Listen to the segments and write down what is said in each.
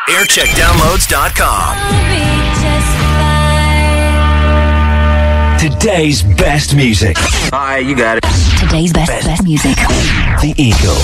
aircheckdownloads.com. Today's best music. Hi, you got it. Today's best music. The Eagle.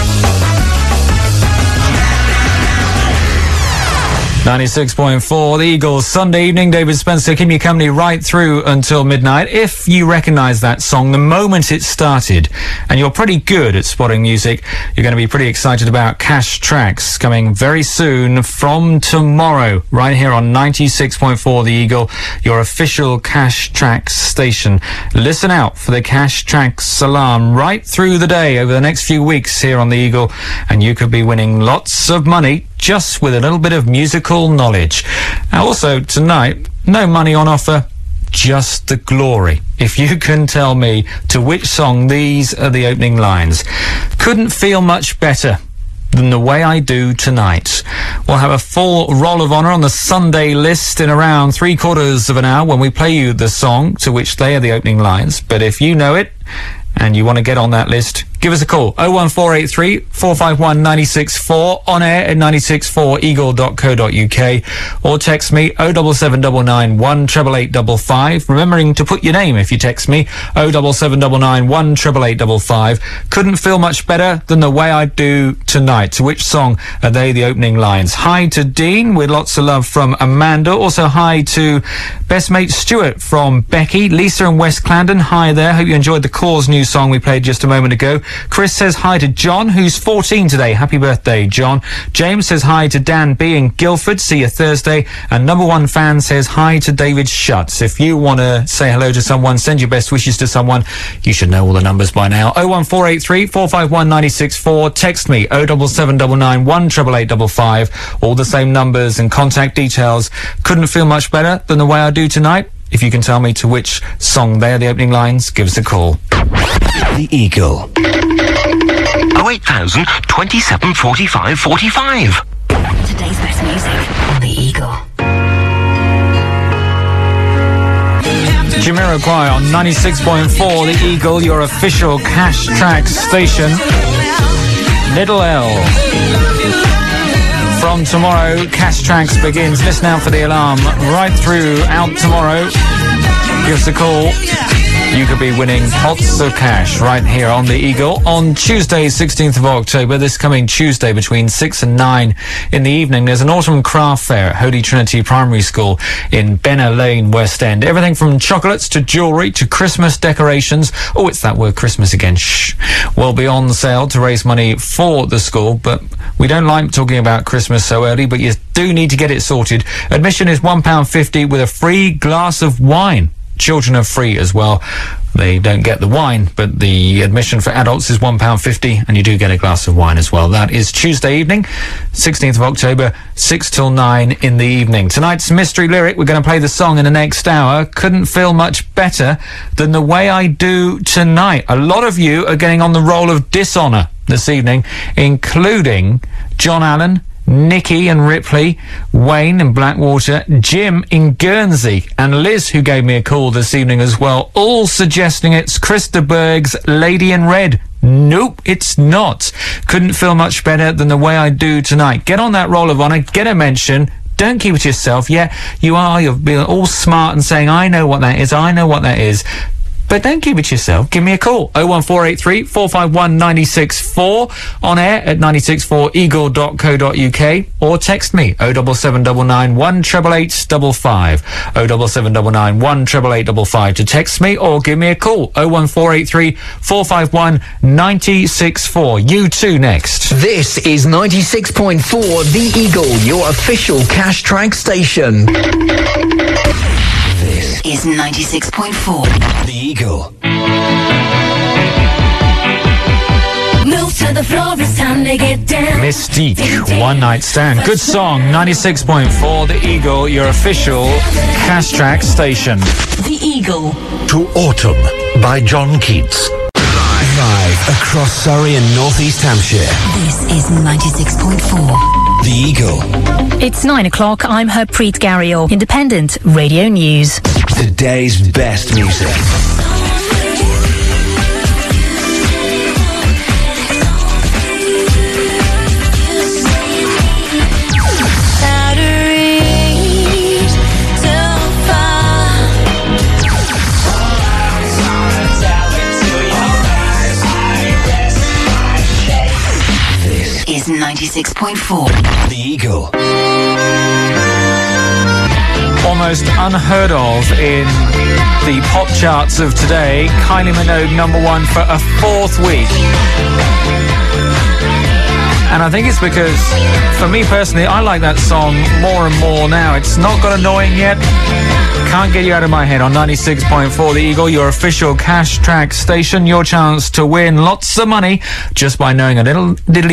96.4, The Eagles, Sunday evening. David Spencer keeping you company right through until midnight. If you recognise that song the moment it started, and you're pretty good at spotting music, you're going to be pretty excited about Cash Tracks coming very soon from tomorrow, right here on 96.4 The Eagle, your official Cash Tracks station. Listen out for the Cash Tracks alarm right through the day over the next few weeks here on The Eagle, and you could be winning lots of money just with a little bit of musical knowledge. Also, tonight, no money on offer, just the glory. If you can tell me to which song these are the opening lines. Couldn't feel much better than the way I do tonight. We'll have a full roll of honour on the Sunday list in around 3/4 of an hour when we play you the song to which they are the opening lines. But if you know it and you want to get on that list, give us a call. 01483 451 964 on air at 964eagle.co.uk, or text me 07799 18885. Remembering to put your name if you text me 07799 18885. Couldn't feel much better than the way I do tonight. To which song are they the opening lines? Hi to Dean with lots of love from Amanda. Also hi to best mate Stuart from Becky. Lisa in West Clarendon, hi there. Hope you enjoyed the Cause new song we played just a moment ago. Chris says hi to John, who's 14 today. Happy birthday, John. James says hi to Dan B in Guildford. See you Thursday. And number one fan says hi to David Schutz. If you want to say hello to someone, send your best wishes to someone, you should know all the numbers by now. 01483 451 964. Text me 07799 18885. All the same numbers and contact details. Couldn't feel much better than the way I do tonight. If you can tell me to which song they are the opening lines, give us a call. The Eagle. 08000 27 45 45. Today's best music on The Eagle. Jamiroquai on 96.4 The Eagle, your official Cash Tracks station. Little L. From tomorrow, Cash Tracks begins. Listen out for the alarm right throughout tomorrow. Give us a call. You could be winning lots of cash right here on The Eagle on Tuesday, 16th of October. This coming Tuesday between 6 and 9 in the evening, there's an autumn craft fair at Holy Trinity Primary School in Benner Lane, West End. Everything from chocolates to jewellery to Christmas decorations. Oh, it's that word Christmas again. Shh. Will be on sale to raise money for the school, but we don't like talking about Christmas so early, but you do need to get it sorted. Admission is £1.50 with a free glass of wine. Children are free as well. They don't get the wine, but the admission for adults is £1.50, and you do get a glass of wine as well. That is Tuesday evening, 16th of October, 6 till 9 in the evening. Tonight's mystery lyric, we're going to play the song in the next hour. Couldn't feel much better than the way I do tonight. A lot of you are getting on the roll of dishonour this evening, including John Allen, Nikki and Ripley, Wayne in Blackwater, Jim in Guernsey, and Liz, who gave me a call this evening as well, all suggesting it's Krista Berg's Lady in Red. Nope, it's not. Couldn't feel much better than the way I do tonight. Get on that roll of honour, get a mention. Don't keep it to yourself. Yeah, you're being all smart and saying, I know what that is, I know what that is. But don't keep it to yourself. Give me a call. 01483 451 964 on air at 964eagle.co.uk, or text me 07799 18885. 07799 18885 to text me, or give me a call. 01483 451 964. You too next. This is 96.4 The Eagle, your official Cash Track station. This Is 96.4 The Eagle. Move to the floor, it's time to get down. Mystique, One Night Stand. Good song, 96.4 The Eagle, your official Cash Track station. The Eagle. To Autumn by John Keats. Live across Surrey and North East Hampshire. This is 96.4 The Eagle. It's 9 o'clock. I'm Harpreet Garriel, Independent Radio News. Today's best music. 96.4. The Eagle. Almost unheard of in the pop charts of today. Kylie Minogue #1 for a 4th week. And I think it's because, for me personally, I like that song more and more now. It's not got annoying yet. Can't get you out of my head on 96.4 The Eagle, your official cash track station. Your chance to win lots of money just by knowing a little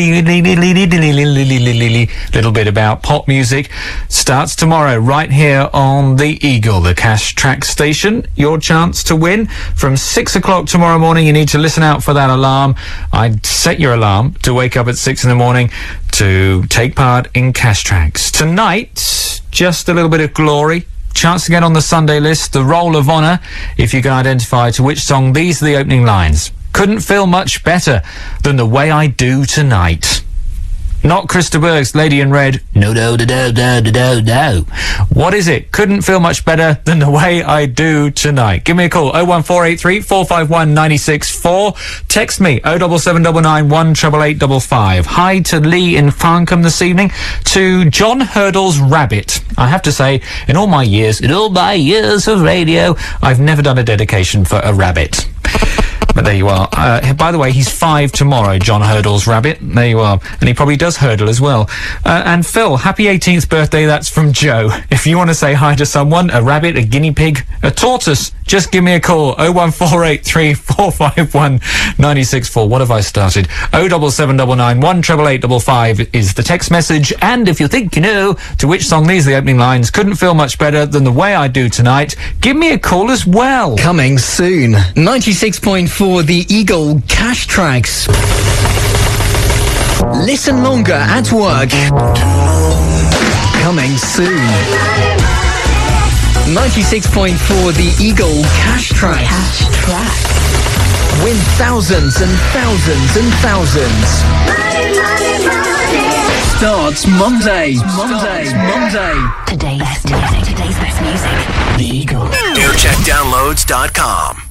bit about pop music. Starts tomorrow right here on The Eagle, the cash track station. Your chance to win from 6 o'clock tomorrow morning. You need to listen out for that alarm. I'd set your alarm to wake up at 6 in the morning to take part in cash tracks. Tonight, just a little bit of glory. Chance to get on the Sunday list, the Roll of Honour, if you can identify to which song these are the opening lines. Couldn't feel much better than the way I do tonight. Not Krista Berg's Lady in Red. No. What is it? Couldn't feel much better than the way I do tonight. Give me a call, 01483 451 964. Text me, 07799 18885. Hi to Lee in Farncombe this evening. To John Hurdle's Rabbit. I have to say, in all my years of radio, I've never done a dedication for a rabbit. But there you are. By the way, he's 5 tomorrow, John Hurdle's Rabbit. There you are. And he probably does hurdle as well. And Phil, happy 18th birthday. That's from Joe. If you want to say hi to someone, a rabbit, a guinea pig, a tortoise, just give me a call. 01483 451 964. What have I started? 07799 18885 is the text message. And if you think you know to which song these are the opening lines, couldn't feel much better than the way I do tonight, give me a call as well. Coming soon. 96.4 The Eagle cash tracks. Listen longer at work. Coming soon. 96.4 The Eagle cash tracks. Cash track. Win thousands and thousands and thousands. Starts Monday. Today's best music. The Eagle. Aircheckdownloads.com.